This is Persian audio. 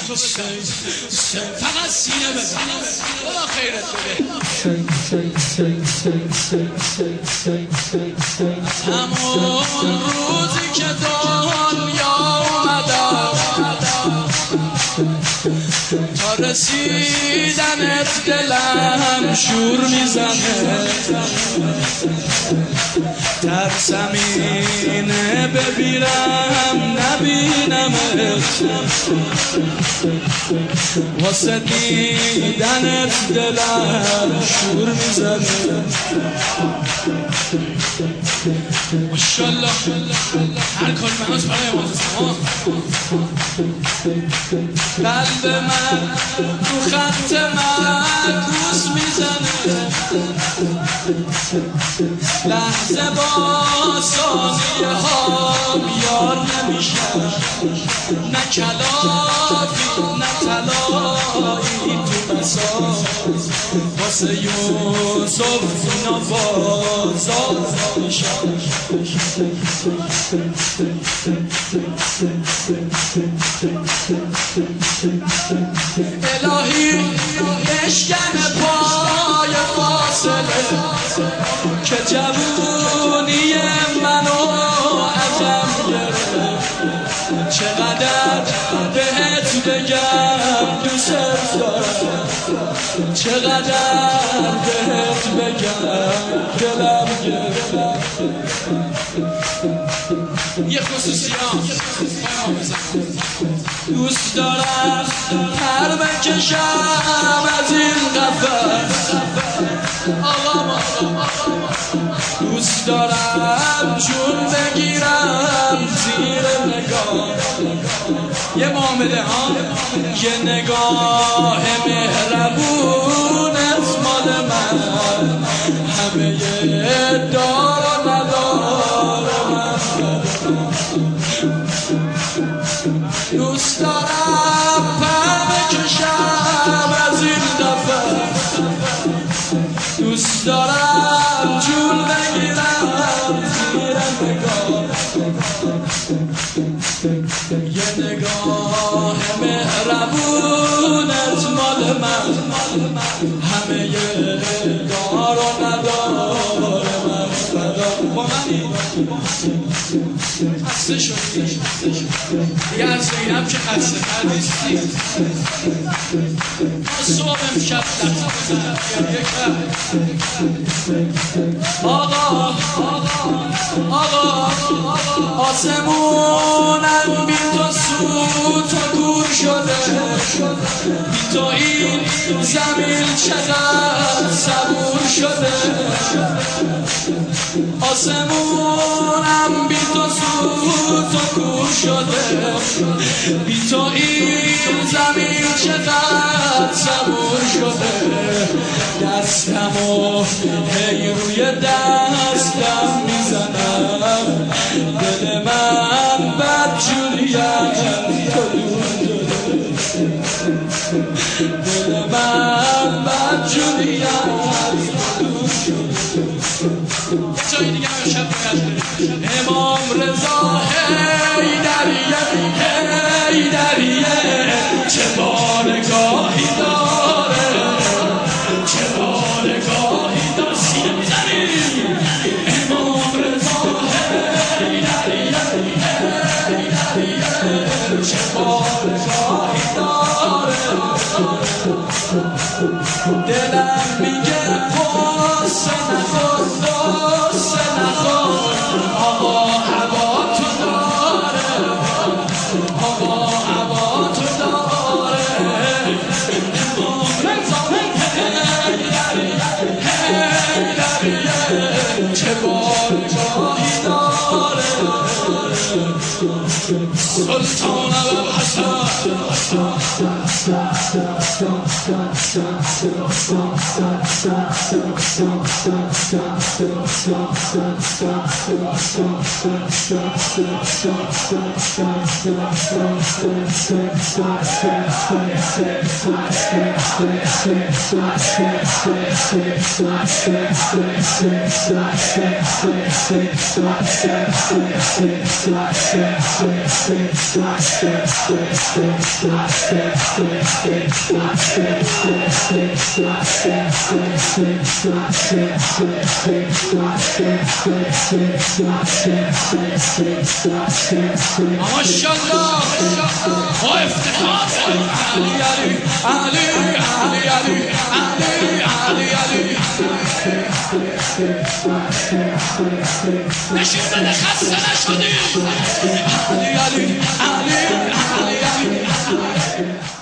فقط سینه بزن خدا خیرت بده. همون روزی که دنیا اومدم تا رسیدنت دلم شور میزنه، در زمینه ببینم نبینمت، واسه دیدنت دلم شور میزنه. ماشاءالله هر کاری من از برای امام زمان، قلب من رو خط من روز میزنه، لحظه با ثانیه ها بیار نمیشه، نه کلافی نه طلایی تو مساز، واسه یوسف اینا بازار میشه. الهی بشکن پای فاصله که جوونی منو ازم گرفت، چقدر بهت بگم دوست دارم، چقدر بهت بگم دلم گرفت. یه خصوصیات دوست دارم پر بکشم از این قفس، دوست دارم چون بگیرم زیر نگاه یه معامله ها، یه نگاه مهربونت مال من، همه دار و ندار من، دوست دارم پر بکشم از این دفعه، دوست دارم جون بگیرم زیر نگاه، یه نگاه مهربونت مال من، همه دار و ندار من، فدا با منی خسته شدی یه از بگیرم که خسته تر نیستی، صبح امشب دست بزنم گریه کرد. آقا آسمونم بی تو سوت و کور شده، بی تو این زمین چقدر صبور شده، آسمونم بی تو سوت و کور شده، بی تو این زمین چقدر صبور شده، دستمو هی روی دستم میزنم، دل من بدجوریم تو دور شده، دل من بدجوریم تو دور شده. جایی دیگه همه شب بگرد امام رضا حیدریه چه بارگاهی داره، چه بارگاهی داره، سینه میزنی امام رضا حیدریه چه بارگاهی داره، دلم میگه قصه نخور قصه نخور، آقا هوا تو داره، آقا هوا تو داره، امام رضا حیدریه چه بارگاهی داره، سلطان ابوالحسن ماشاءالله با افتخار علی علی علی علی علی علی علی نشون بده خسته نشدی علی علی علی علی علی